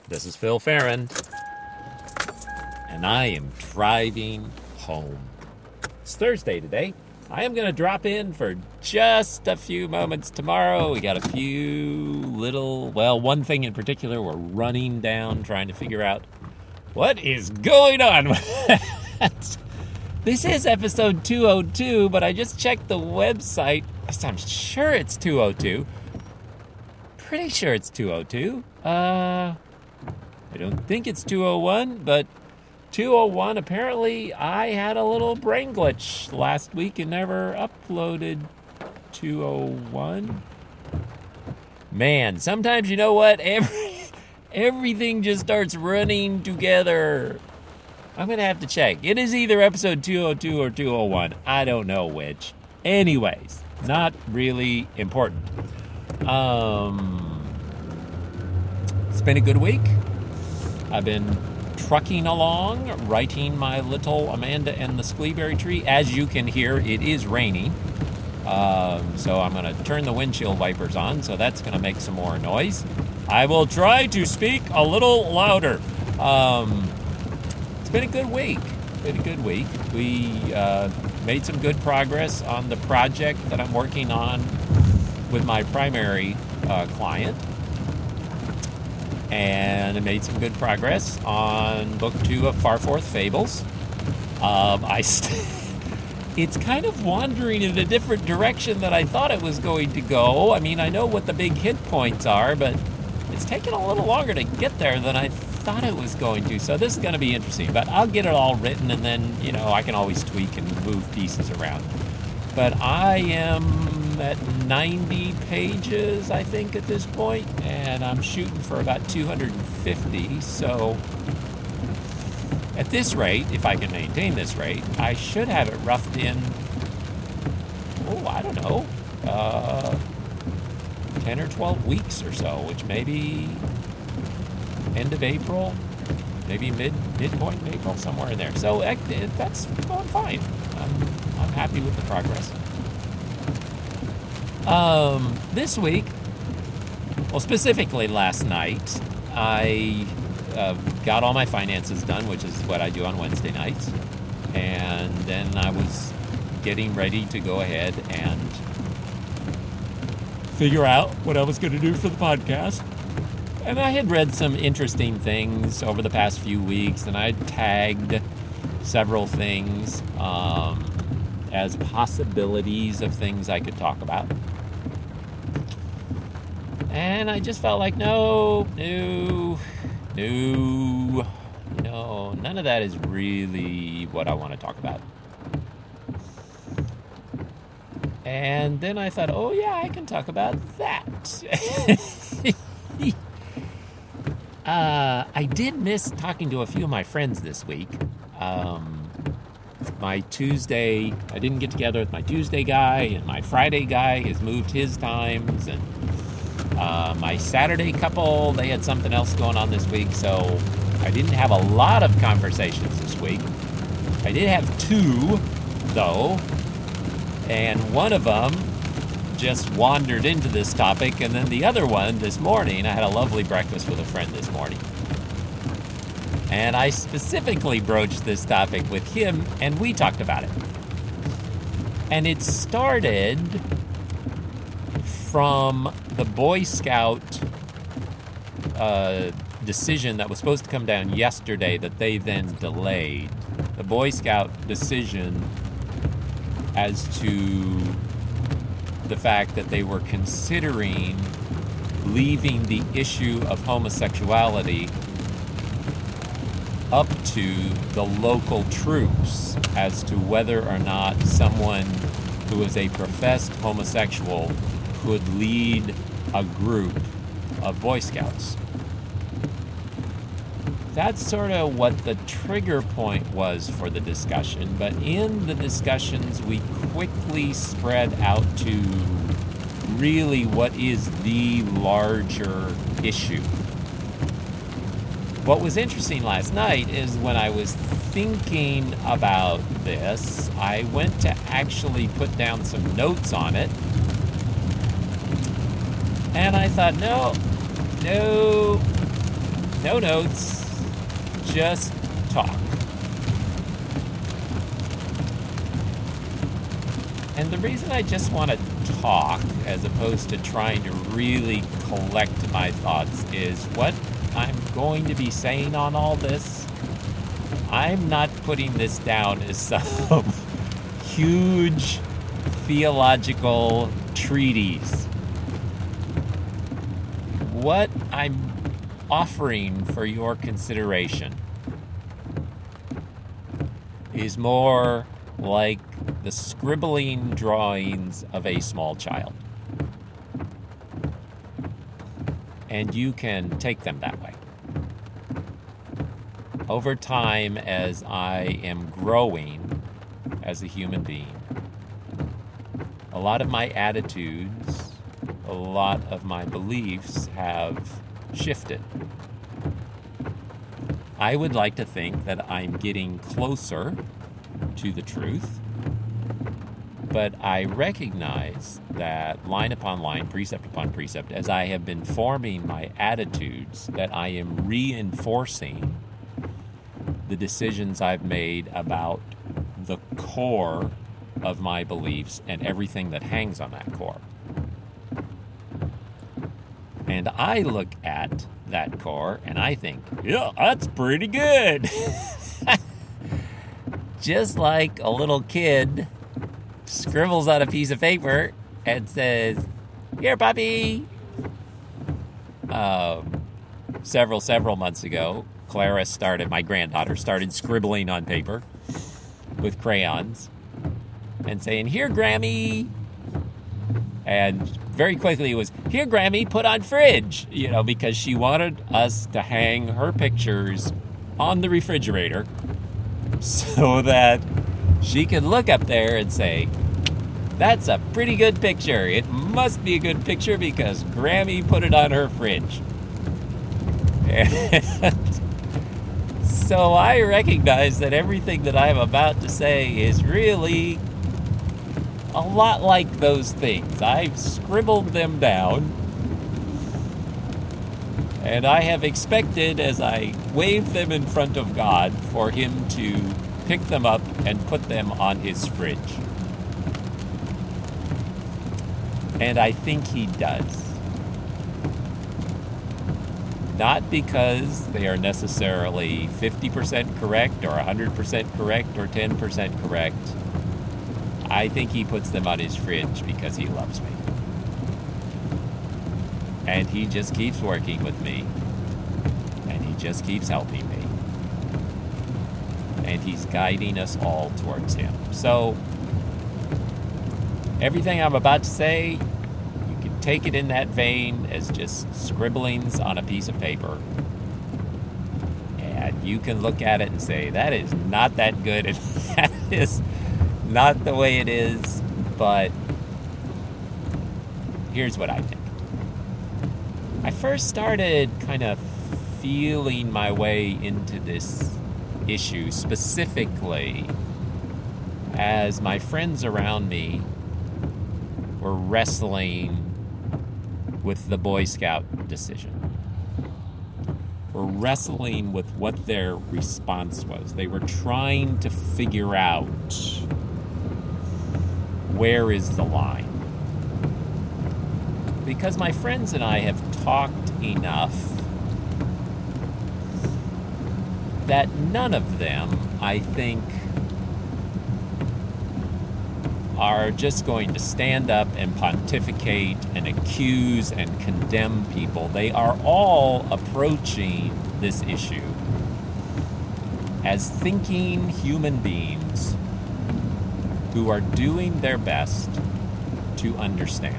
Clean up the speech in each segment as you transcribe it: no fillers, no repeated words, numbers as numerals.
This is Phil Farron, and I am driving home. It's Thursday today. I am going to drop in for just a few moments tomorrow. We got a few one thing in particular we're running down, trying to figure out what is going on with that. This is episode 202, but I just checked the website. I'm sure it's 202. Pretty sure it's 202. I don't think it's 201, but 201, apparently I had a little brain glitch last week and never uploaded 201. Man, sometimes you know what? Everything just starts running together. I'm going to have to check. It is either episode 202 or 201. I don't know which. Anyways, not really important. It's been a good week. I've been trucking along, writing my little Amanda and the Skleeberry Tree. As you can hear, it is raining. So I'm going to turn the windshield wipers on, so that's going to make some more noise. I will try to speak a little louder. It's been a good week. We made some good progress on the project that I'm working on with my primary client. And I made some good progress on book 2 of Farforth Fables. It's kind of wandering in a different direction than I thought it was going to go. I mean, I know what the big hit points are, but it's taken a little longer to get there than I thought it was going to. So this is going to be interesting. But I'll get it all written, and then, I can always tweak and move pieces around. But I am at 90 pages, I think, at this point, and I'm shooting for about 250. So at this rate, if I can maintain this rate, I should have it roughed in, I don't know, 10 or 12 weeks or so, which maybe end of April, maybe midpoint in April, somewhere in there. So that's going fine. I'm happy with the progress. This week, specifically last night, I got all my finances done, which is what I do on Wednesday nights. And then I was getting ready to go ahead and figure out what I was going to do for the podcast. And I had read some interesting things over the past few weeks, and I tagged several things as possibilities of things I could talk about. And I just felt like, no, none of that is really what I want to talk about. And then I thought, I can talk about that. I did miss talking to a few of my friends this week. My Tuesday, I didn't get together with my Tuesday guy, and my Friday guy has moved his times, and my Saturday couple, they had something else going on this week, so I didn't have a lot of conversations this week. I did have 2, though, and one of them just wandered into this topic, and then the other one this morning, I had a lovely breakfast with a friend this morning. And I specifically broached this topic with him, and we talked about it. And it started from the Boy Scout decision that was supposed to come down yesterday that they then delayed. The Boy Scout decision as to the fact that they were considering leaving the issue of homosexuality up to the local troops as to whether or not someone who is a professed homosexual could lead a group of Boy Scouts. That's sort of what the trigger point was for the discussion, but in the discussions we quickly spread out to really what is the larger issue. What was interesting last night is when I was thinking about this, I went to actually put down some notes on it. And I thought, no, No notes, just talk. And the reason I just want to talk as opposed to trying to really collect my thoughts is what I'm going to be saying on all this. I'm not putting this down as some huge theological treatise. What I'm offering for your consideration is more like the scribbling drawings of a small child. And you can take them that way. Over time, as I am growing as a human being, a lot of my attitudes, a lot of my beliefs have shifted. I would like to think that I'm getting closer to the truth, but I recognize that line upon line, precept upon precept, as I have been forming my attitudes, that I am reinforcing the decisions I've made about the core of my beliefs and everything that hangs on that core. And I look at that core and I think, yeah, that's pretty good. Just like a little kid scribbles on a piece of paper and says, "Here, puppy." Several months ago, Clara my granddaughter, started scribbling on paper with crayons and saying, "Here, Grammy." And very quickly it was, "Here, Grammy, put on fridge," because she wanted us to hang her pictures on the refrigerator so that she could look up there and say, "That's a pretty good picture. It must be a good picture because Grammy put it on her fridge." And so I recognize that everything that I'm about to say is really a lot like those things. I've scribbled them down, and I have expected, as I wave them in front of God, for Him to pick them up and put them on His fridge. And I think He does. Not because they are necessarily 50% correct or 100% correct or 10% correct. I think He puts them on His fridge because He loves me. And He just keeps working with me. And He just keeps helping me. And He's guiding us all towards Him. So, everything I'm about to say, you can take it in that vein as just scribblings on a piece of paper. And you can look at it and say, that is not that good, and that is not the way it is, but here's what I think. I first started kind of feeling my way into this issue specifically as my friends around me were wrestling with the Boy Scout decision. Were wrestling with what their response was. They were trying to figure out, where is the line? Because my friends and I have talked enough that none of them, I think, are just going to stand up and pontificate and accuse and condemn people. They are all approaching this issue as thinking human beings who are doing their best to understand.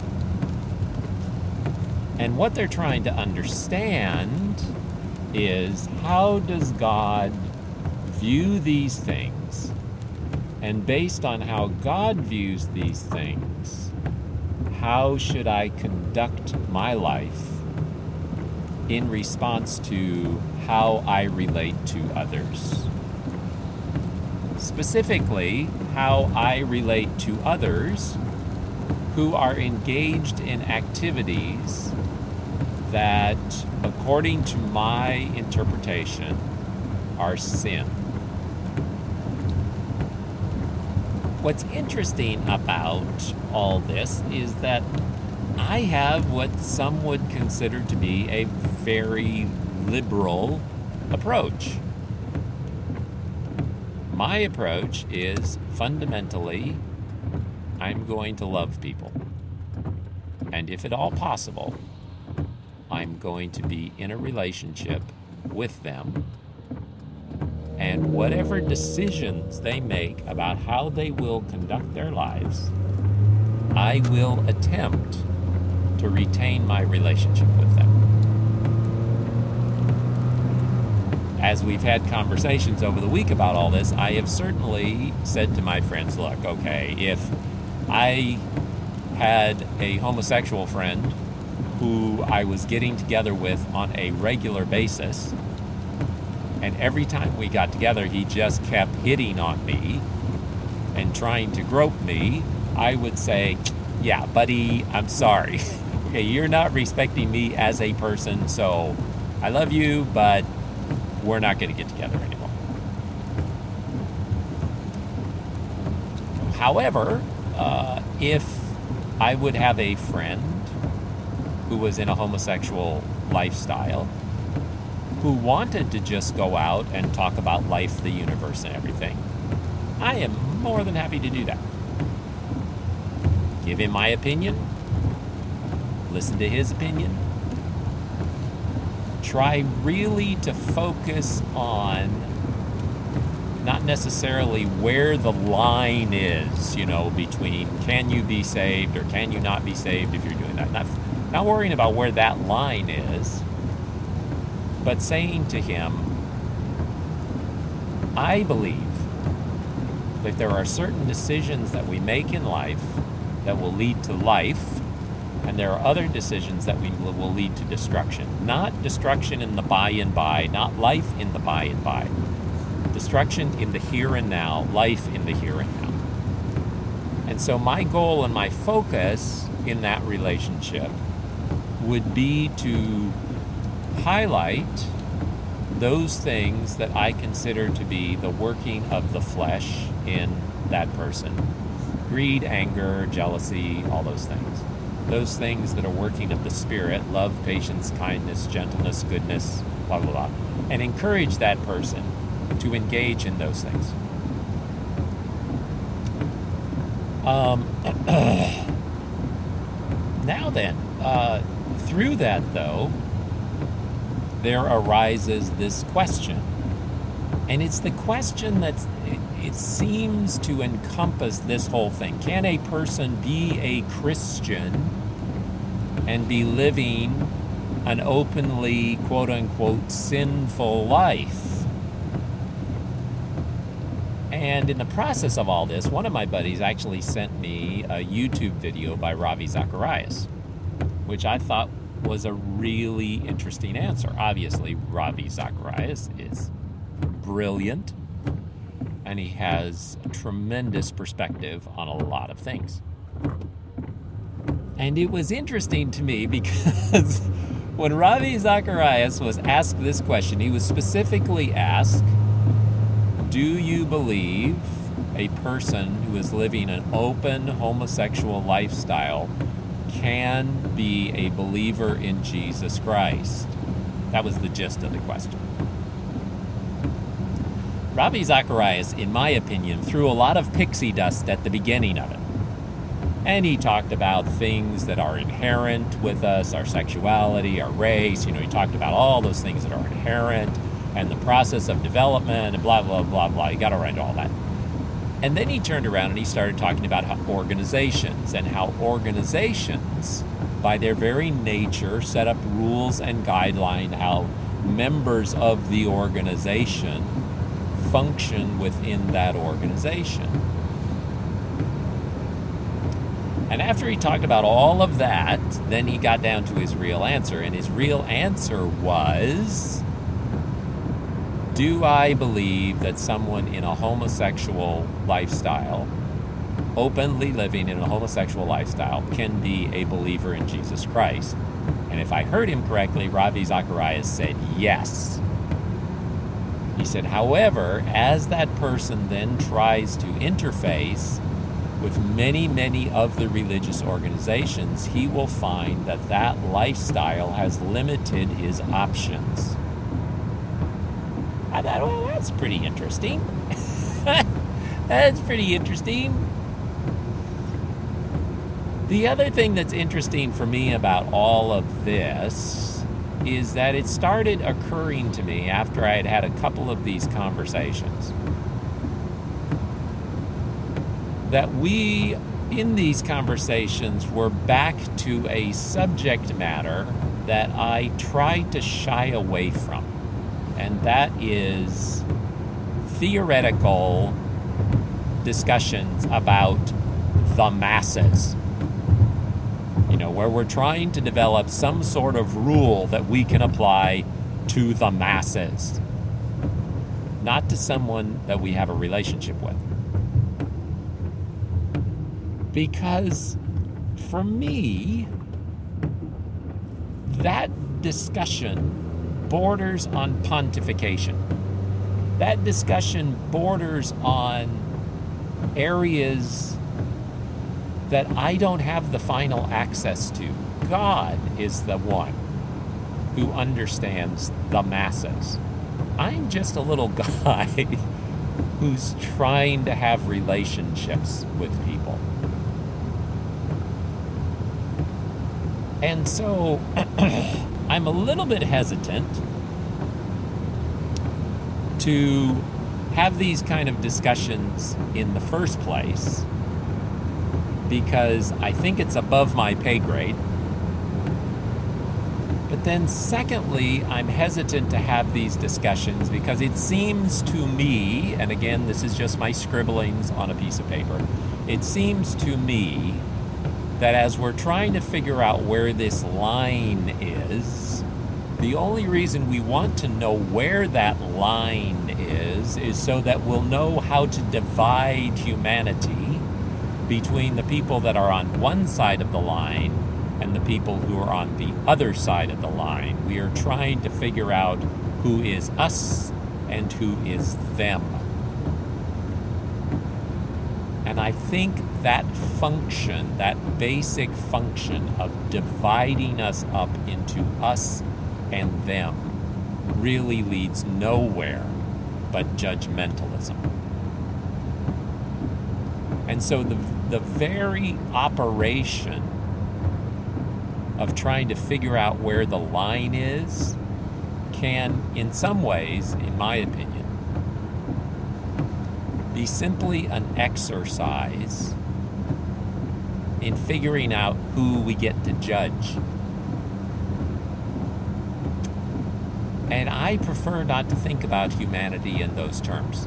And what they're trying to understand is, how does God view these things? And based on how God views these things, how should I conduct my life in response to how I relate to others? Specifically, how I relate to others who are engaged in activities that, according to my interpretation, are sin. What's interesting about all this is that I have what some would consider to be a very liberal approach. My approach is fundamentally, I'm going to love people. And if at all possible, I'm going to be in a relationship with them. And whatever decisions they make about how they will conduct their lives, I will attempt to retain my relationship with them. As we've had conversations over the week about all this, I have certainly said to my friends, look, okay, if I had a homosexual friend who I was getting together with on a regular basis, and every time we got together, he just kept hitting on me and trying to grope me, I would say, yeah, buddy, I'm sorry. Okay, you're not respecting me as a person, so I love you, but we're not going to get together anymore. However, if I would have a friend who was in a homosexual lifestyle, who wanted to just go out and talk about life, the universe, and everything, I am more than happy to do that. Give him my opinion. Listen to his opinion. Try really to focus on not necessarily where the line is, between can you be saved or can you not be saved if you're doing that. Not worrying about where that line is, but saying to him, I believe that there are certain decisions that we make in life that will lead to life, and there are other decisions that will lead to destruction. Not destruction in the by and by, not life in the by and by. Destruction in the here and now, life in the here and now. And so my goal and my focus in that relationship would be to highlight those things that I consider to be the working of the flesh in that person. Greed, anger, jealousy, all those things. Those things that are working of the Spirit, love, patience, kindness, gentleness, goodness, blah, blah, blah. And encourage that person to engage in those things. Now then, through that though, there arises this question. And it's the question that it seems to encompass this whole thing. Can a person be a Christian and be living an openly, quote-unquote, sinful life? And in the process of all this, one of my buddies actually sent me a YouTube video by Ravi Zacharias, which I thought was a really interesting answer. Obviously, Ravi Zacharias is brilliant, and he has a tremendous perspective on a lot of things. And it was interesting to me because when Ravi Zacharias was asked this question, he was specifically asked, do you believe a person who is living an open homosexual lifestyle can be a believer in Jesus Christ? That was the gist of the question. Ravi Zacharias, in my opinion, threw a lot of pixie dust at the beginning of it. And he talked about things that are inherent with us, our sexuality, our race. He talked about all those things that are inherent and the process of development and blah, blah, blah, blah. He got around to all that. And then he turned around and he started talking about how organizations, by their very nature, set up rules and guidelines how members of the organization function within that organization. And after he talked about all of that, then he got down to his real answer. And his real answer was, do I believe that someone in a homosexual lifestyle openly living in a homosexual lifestyle can be a believer in Jesus Christ. And if I heard him correctly, Ravi Zacharias said yes. He said, however, as that person then tries to interface with many, many of the religious organizations, he will find that that lifestyle has limited his options. I thought, well, that's pretty interesting. That's pretty interesting. The other thing that's interesting for me about all of this is that it started occurring to me after I had had a couple of these conversations that we, in these conversations, were back to a subject matter that I tried to shy away from, and that is theoretical discussions about the masses. You know, where we're trying to develop some sort of rule that we can apply to the masses, not to someone that we have a relationship with. Because for me, that discussion borders on pontification. That discussion borders on areas that I don't have the final access to. God is the one who understands the masses. I'm just a little guy who's trying to have relationships with people. And so I'm a little bit hesitant to have these kind of discussions in the first place, because I think it's above my pay grade. But then secondly, I'm hesitant to have these discussions because it seems to me, and again, this is just my scribblings on a piece of paper, it seems to me that as we're trying to figure out where this line is, the only reason we want to know where that line is so that we'll know how to divide humanity between the people that are on one side of the line and the people who are on the other side of the line. We are trying to figure out who is us and who is them. And I think that function, that basic function of dividing us up into us and them, really leads nowhere but judgmentalism. And so the very operation of trying to figure out where the line is can, in some ways, in my opinion, be simply an exercise in figuring out who we get to judge. And I prefer not to think about humanity in those terms.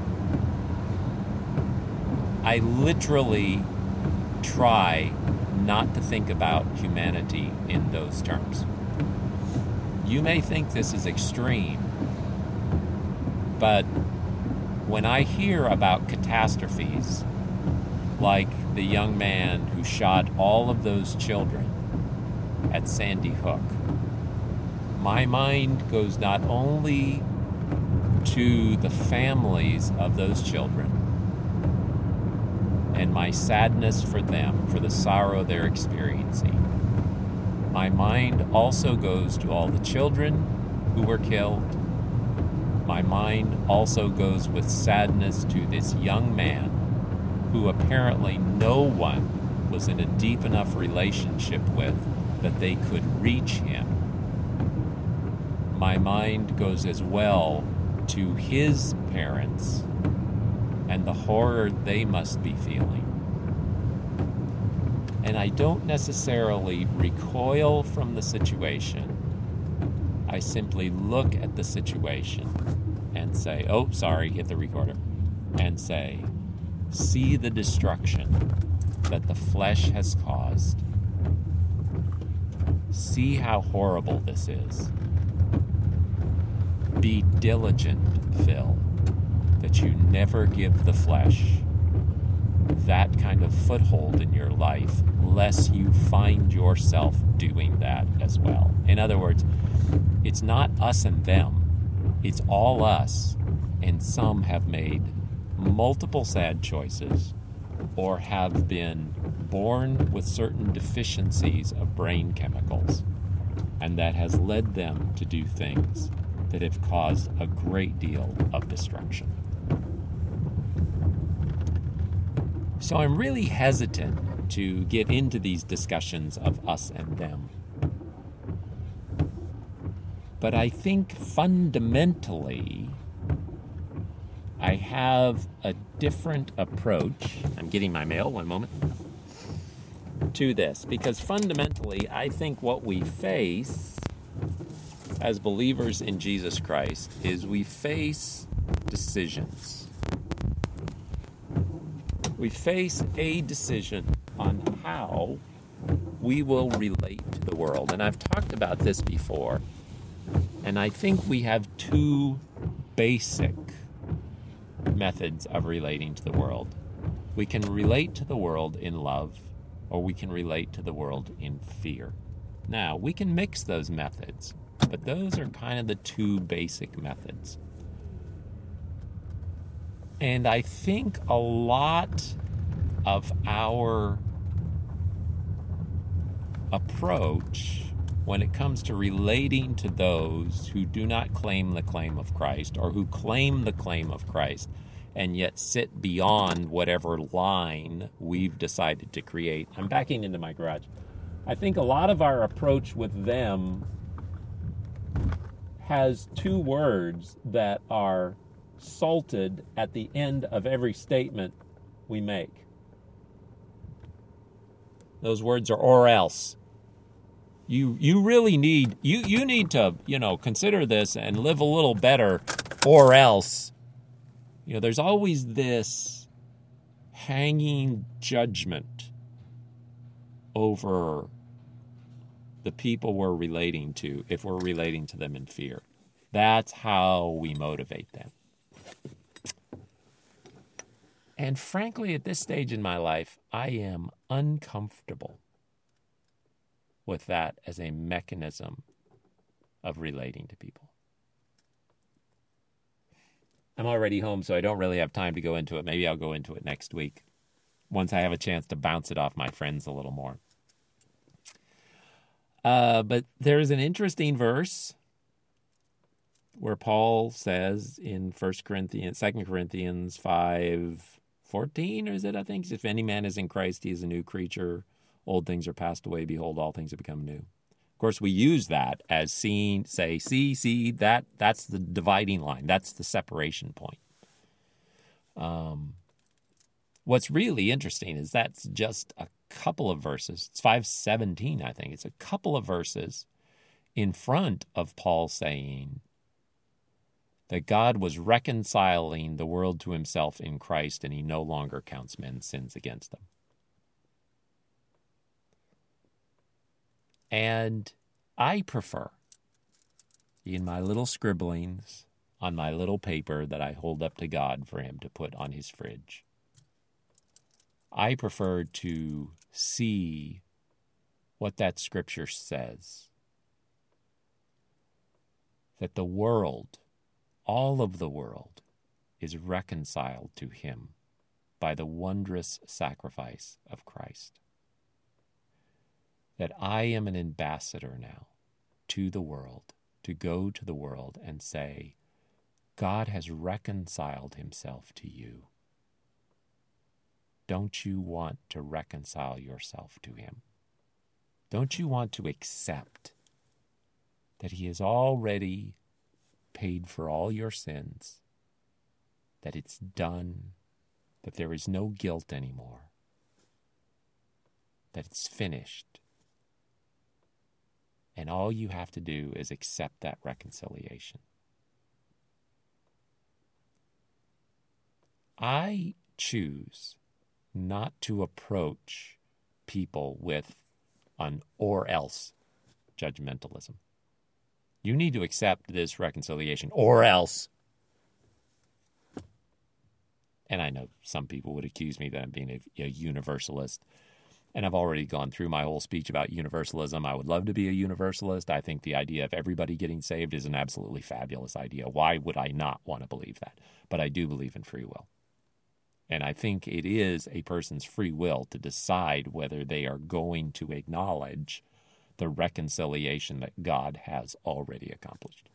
I literally try not to think about humanity in those terms. You may think this is extreme, but when I hear about catastrophes, like the young man who shot all of those children at Sandy Hook, my mind goes not only to the families of those children and my sadness for them, for the sorrow they're experiencing. My mind also goes to all the children who were killed. My mind also goes with sadness to this young man who apparently no one was in a deep enough relationship with that they could reach him. My mind goes as well to his parents and the horror they must be feeling. And I don't necessarily recoil from the situation. I simply look at the situation and say, oh, sorry, hit the recorder, and say, see the destruction that the flesh has caused. See how horrible this is. Be diligent, Phil, that you never give the flesh that kind of foothold in your life, lest you find yourself doing that as well. In other words, it's not us and them, it's all us, and some have made multiple sad choices or have been born with certain deficiencies of brain chemicals, and that has led them to do things that have caused a great deal of destruction. So I'm really hesitant to get into these discussions of us and them. But I think fundamentally, I have a different approach. I'm getting my mail, one moment. To this, because fundamentally, I think what we face as believers in Jesus Christ is we face decisions. We face a decision on how we will relate to the world. And I've talked about this before. And I think we have two basic methods of relating to the world. We can relate to the world in love, or we can relate to the world in fear. Now, we can mix those methods, but those are kind of the two basic methods. And I think a lot of our approach when it comes to relating to those who do not claim the claim of Christ, or who claim the claim of Christ and yet sit beyond whatever line we've decided to create. I'm backing into my garage. I think a lot of our approach with them has two words that are salted at the end of every statement we make. Those words are or else. You really need, you need to, consider this and live a little better, or else. There's always this hanging judgment over the people we're relating to if we're relating to them in fear. That's how we motivate them. And frankly, at this stage in my life, I am uncomfortable with that as a mechanism of relating to people. I'm already home, so I don't really have time to go into it. Maybe I'll go into it next week, once I have a chance to bounce it off my friends a little more. But there's an interesting verse where Paul says in 2 Corinthians 5:14, or is it, I think, if any man is in Christ, he is a new creature. Old things are passed away. Behold, all things have become new. Of course, we use that as see, that's the dividing line. That's the separation point. What's really interesting is that's just a couple of verses. It's 5:17, I think. It's a couple of verses in front of Paul saying that God was reconciling the world to himself in Christ, and he no longer counts men's sins against them. And I prefer, in my little scribblings on my little paper that I hold up to God for him to put on his fridge, I prefer to see what that scripture says. That the world, all of the world, is reconciled to him by the wondrous sacrifice of Christ. That I am an ambassador now to the world, to go to the world and say, God has reconciled himself to you. Don't you want to reconcile yourself to him? Don't you want to accept that he has already paid for all your sins, that it's done, that there is no guilt anymore, that it's finished? And all you have to do is accept that reconciliation. I choose not to approach people with an or else judgmentalism. You need to accept this reconciliation, or else. And I know some people would accuse me that I'm being a universalist. And I've already gone through my whole speech about universalism. I would love to be a universalist. I think the idea of everybody getting saved is an absolutely fabulous idea. Why would I not want to believe that? But I do believe in free will. And I think it is a person's free will to decide whether they are going to acknowledge the reconciliation that God has already accomplished.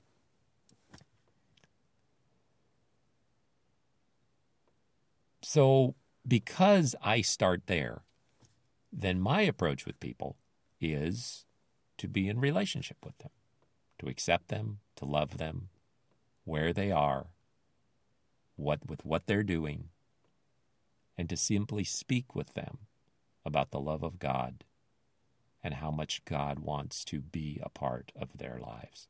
So because I start there, then my approach with people is to be in relationship with them, to accept them, to love them, where they are, with what they're doing, and to simply speak with them about the love of God and how much God wants to be a part of their lives.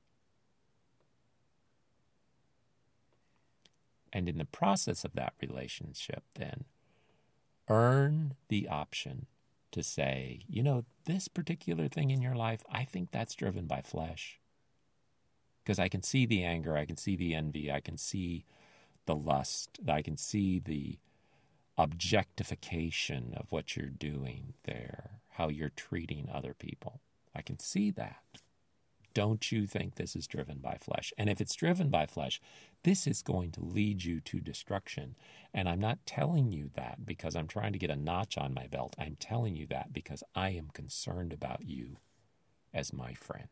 And in the process of that relationship, then, earn the option to say, this particular thing in your life, I think that's driven by flesh. Because I can see the anger, I can see the envy, I can see the lust, I can see the objectification of what you're doing there, how you're treating other people. I can see that. Don't you think this is driven by flesh? And if it's driven by flesh, this is going to lead you to destruction. And I'm not telling you that because I'm trying to get a notch on my belt. I'm telling you that because I am concerned about you as my friend.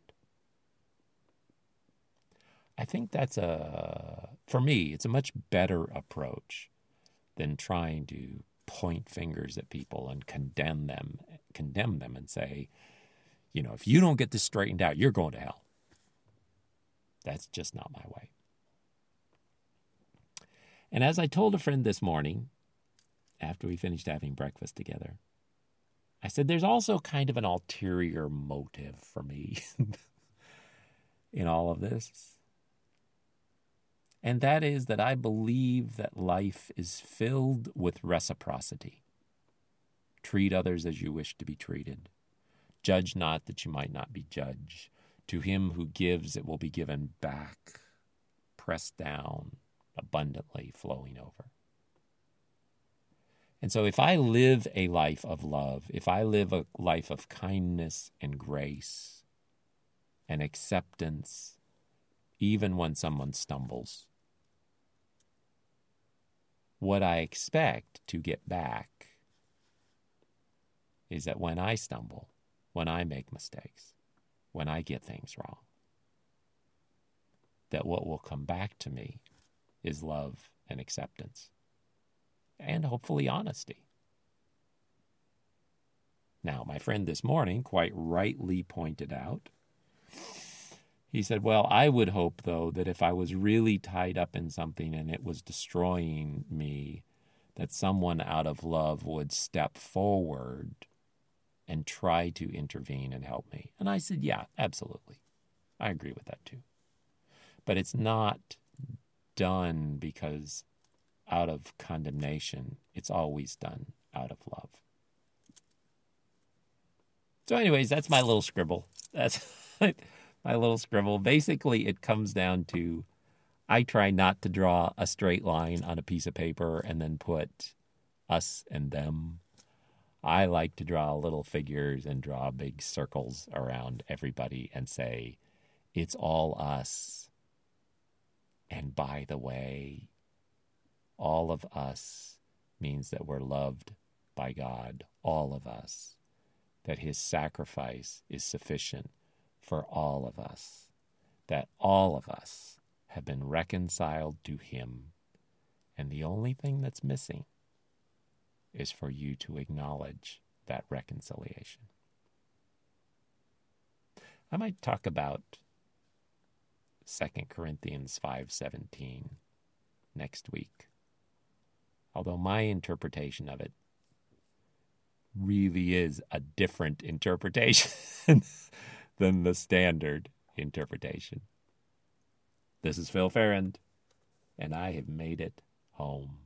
I think that's for me, it's a much better approach than trying to point fingers at people and condemn them and say, if you don't get this straightened out, you're going to hell. That's just not my way. And as I told a friend this morning, after we finished having breakfast together, I said, there's also kind of an ulterior motive for me in all of this. And that is that I believe that life is filled with reciprocity. Treat others as you wish to be treated. Judge not that you might not be judged. To him who gives, it will be given back, pressed down, abundantly flowing over. And so if I live a life of love, if I live a life of kindness and grace and acceptance, even when someone stumbles, what I expect to get back is that when I stumble, when I make mistakes, when I get things wrong, that what will come back to me is love and acceptance and hopefully honesty. Now, my friend this morning quite rightly pointed out, he said, well, I would hope, though, that if I was really tied up in something and it was destroying me, that someone out of love would step forward and try to intervene and help me. And I said, yeah, absolutely. I agree with that too. But it's not done because out of condemnation. It's always done out of love. So anyways, that's my little scribble. That's my little scribble. Basically, it comes down to I try not to draw a straight line on a piece of paper and then put us and them. I like to draw little figures and draw big circles around everybody and say, it's all us. And by the way, all of us means that we're loved by God, all of us, that his sacrifice is sufficient for all of us, that all of us have been reconciled to him, and the only thing that's missing is for you to acknowledge that reconciliation. I might talk about 2 Corinthians 5:17 next week, although my interpretation of it really is a different interpretation than the standard interpretation. This is Phil Ferrand, and I have made it home.